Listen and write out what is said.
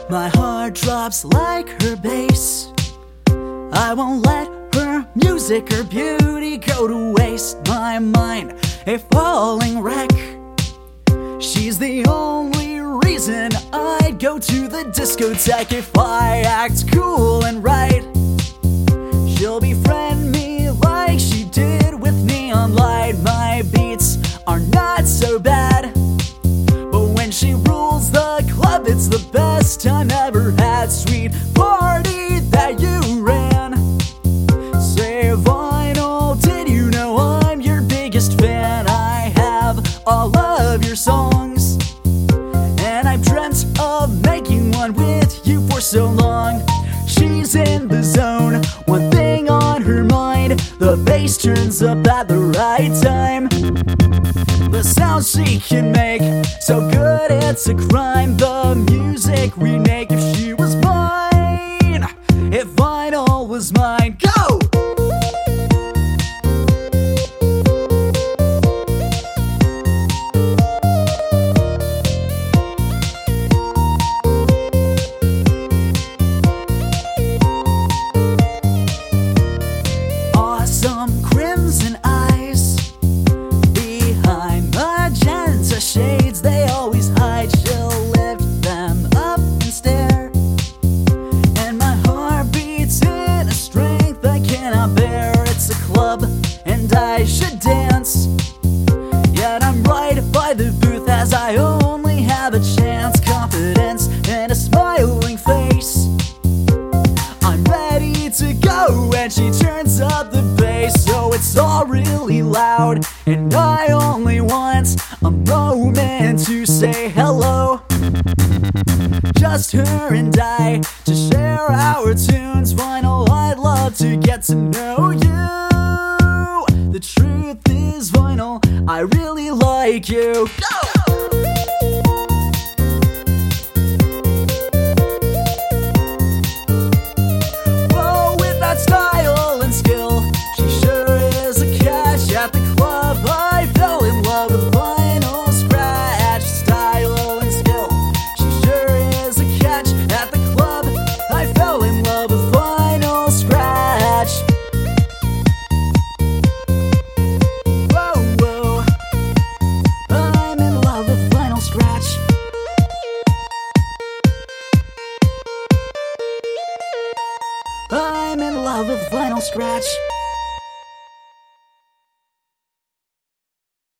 My heart drops like her bass. I won't let her music or beauty go to waste. My mind, a falling wreck. She's the only reason I'd go to the discotheque. If I act cool and right, she'll befriend me like she did with Neon Light. My beats are not so bad, but when she rules the club, it's the best time ever had. Sweet party that you ran. Say, Vinyl, did you know I'm your biggest fan? I have all of your songs, and I've dreamt of making one with you for so long. She's in the zone, one thing on her mind. The bass turns up at the right time. The sound she can make, so good it's a crime. The music we make, if she was mine, if vinyl was mine. Go! Awesome crimson eyes behind magenta shades, they always hide. She'll lift them up and stare, and my heart beats in a strength I cannot bear. It's a club and I should dance, yet I'm right by the booth as I only have a chance. Confidence and a smiling face, I'm ready to go, and she turns up the bass, so it's all really loud, and I only want a moment to say hello. Just her and I, to share our tunes. Vinyl, I'd love to get to know you. The truth is, Vinyl, I really like you. Go! Style and skill, she sure is a catch. At the club I fell in love with Vinyl Scratch. Style and skill, she sure is a catch. At the club I fell in love with Vinyl Scratch. Whoa, whoa, I'm in love with Vinyl Scratch. I'm in love with Vinyl Scratch.